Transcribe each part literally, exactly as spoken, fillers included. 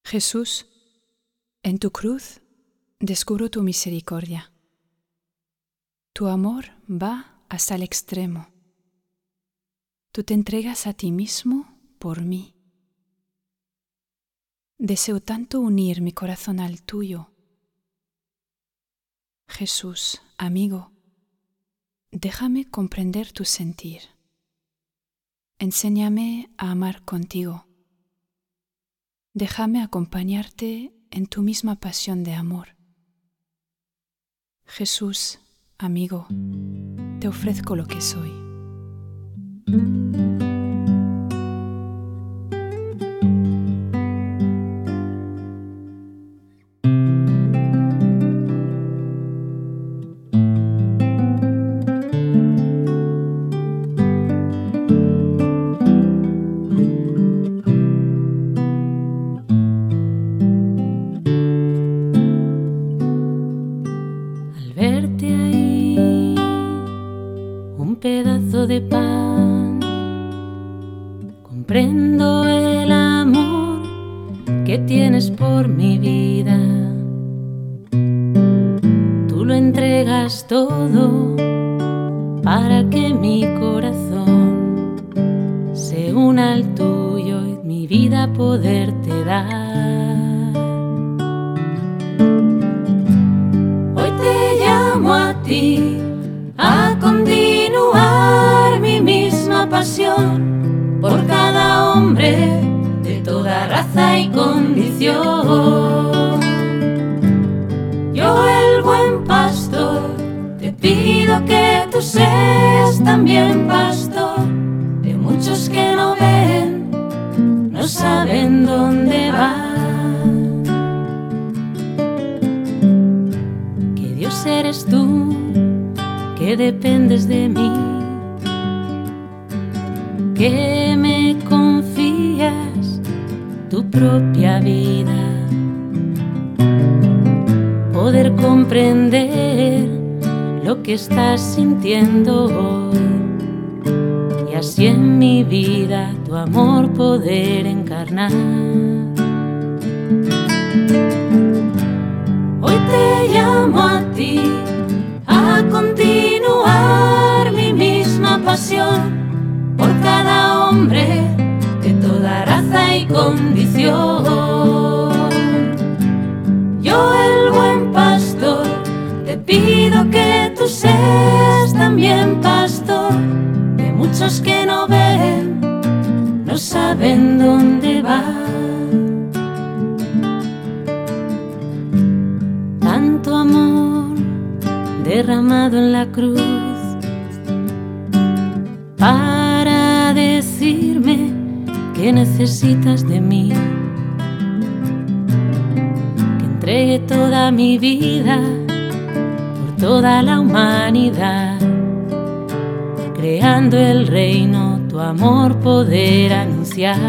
Jesús, en tu cruz descubro tu misericordia. Tu amor va hasta el extremo. Tú te entregas a ti mismo por mí. Deseo tanto unir mi corazón al tuyo. Jesús, amigo, déjame comprender tu sentir. Enséñame a amar contigo. Déjame acompañarte en tu misma pasión de amor. Jesús, amigo, te ofrezco lo que soy. Verte ahí, un pedazo de pan, comprendo el amor que tienes por mi vida. Tú lo entregas todo para que mi corazón se una al tuyo y mi vida poderte dar. A ti, a continuar mi misma pasión por cada hombre de toda raza y condición. Yo, el buen pastor, te pido que tú seas también pastor de muchos que no ven, no saben dónde van. Eres tú que dependes de mí, que me confías tu propia vida, poder comprender lo que estás sintiendo hoy y así en mi vida tu amor poder encarnar. Hoy te llamo a ti, a continuar mi misma pasión por cada hombre de toda raza y condición. Yo, el buen pastor, te pido que tú seas también pastor de muchos que no ven, no saben dónde van. Tanto amor derramado en la cruz para decirme que necesitas de mí, que entregue toda mi vida por toda la humanidad, creando el reino, tu amor poder anunciar.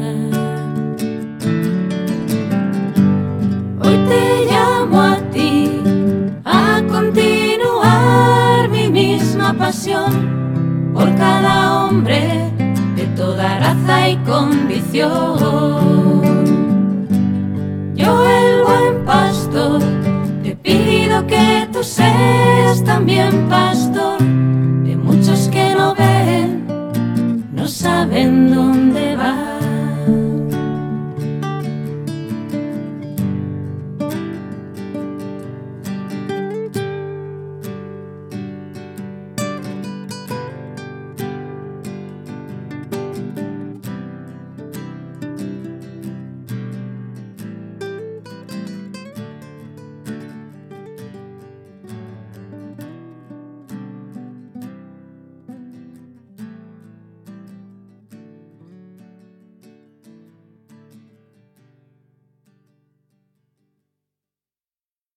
Hoy te llamo a ti, a continuar mi misma pasión por cada hombre de toda raza y condición. Yo, el buen pastor, te pido que tú seas también pastor de muchos que no ven, no saben dónde